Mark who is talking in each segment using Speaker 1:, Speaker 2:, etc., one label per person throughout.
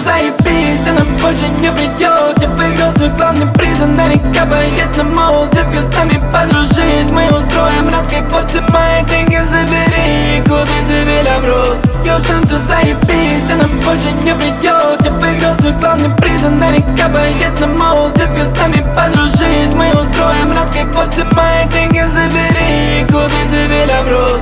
Speaker 1: заебись, она больше не придет. Я выиграл свой главный приз, она река поедет на мост. Детка, с нами подружись, мы устроим раскайф. Все мои деньги забери, купи себе лямрос. Хьюстон, все заебись, она больше не придет. Я выиграл свой главный приз, она река поедет на мост. Детка, с нами подружись, мы устроим раскайф. Все мои деньги забери, купи себе лямрос.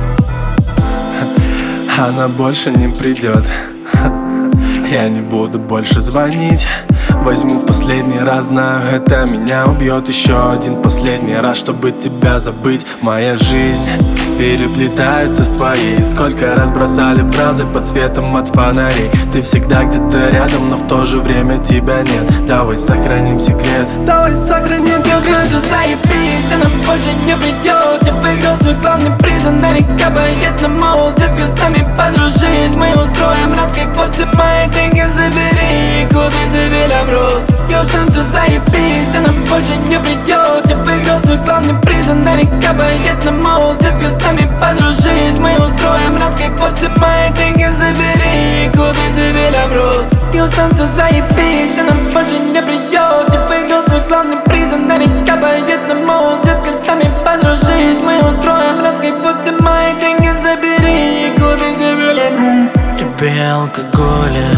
Speaker 2: Она больше не придет. Я не буду больше звонить. Возьму в последний раз, знаю, это меня убьет. Еще один последний раз, чтобы тебя забыть. Моя жизнь переплетается с твоей. Сколько раз бросали фразы под светом от фонарей. Ты всегда где-то рядом, но в то же время тебя нет. Давай сохраним секрет. Давай сохраним секрет.
Speaker 1: Что заебись, она больше не придет. Я выиграл свой главный приз, она река поедет на мост. Детка, с нами подружись, мы устроим раскайф. Все мои деньги забери, купи себе лямрос. Хьюстон, все заебись, она больше не придет. Я выиграл свой главный приз, она река поедет на мост. Детка, с нами подружись, мы устроим раскайф. Все мои деньги забери, купи себе лямрос. Хьюстон, все заебись, она больше не придет. Я выиграл свой главный приз, она река поедет на мост. Детка, с нами подружись, мы устроим раскайф. Все мои деньги забери, купи себе лямрос.
Speaker 3: Тебе алкоголя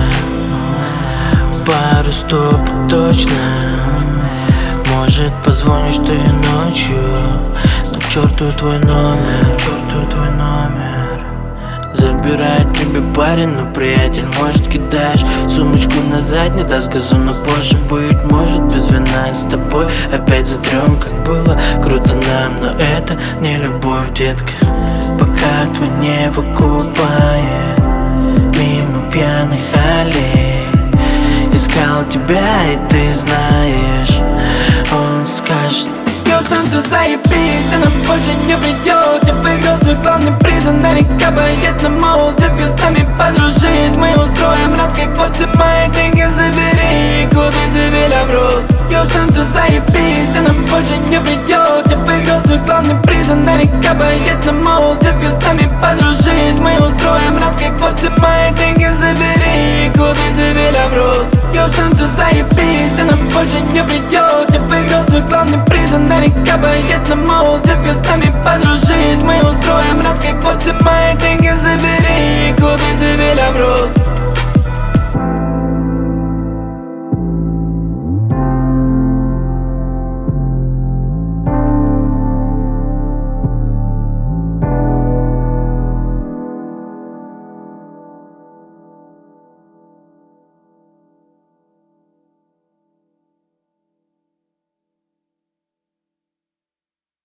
Speaker 3: пару стопок точно. Может, позвонишь ты ночью, но к черту твой номер, черту твой номер. Забирает тебя парень, но приятель, может, кидаешь сумочку назад, не даст газу, но позже быть может без вина. С тобой опять затрем, как было круто нам, но это не любовь, детка. Пока твой не выкупает мимо пьяных аллей. Искал тебя, и ты знаешь, он скажет:
Speaker 1: Хьюстон, все заебись, она больше не придет. Я выиграл свой главный приз, она река поедет на мост. Детка, с нами подружись, мы устроим раскайф. Все мои деньги забери, купи себе лямрос. Хьюстон, все заебись, она больше не придет. Я выиграл свой главный приз, она река поедет на мост. Детка, с нами подружись, мы устроим раскайф. Все мои деньги забери, купи себе лямрос. Хьюстон, все заебись, она больше не придет. Я выиграл свой главный приз, она река поедет на мост. Детка, с нами подружись, мы устроим раскайф. Все мои деньги забери, купи себе лямрос.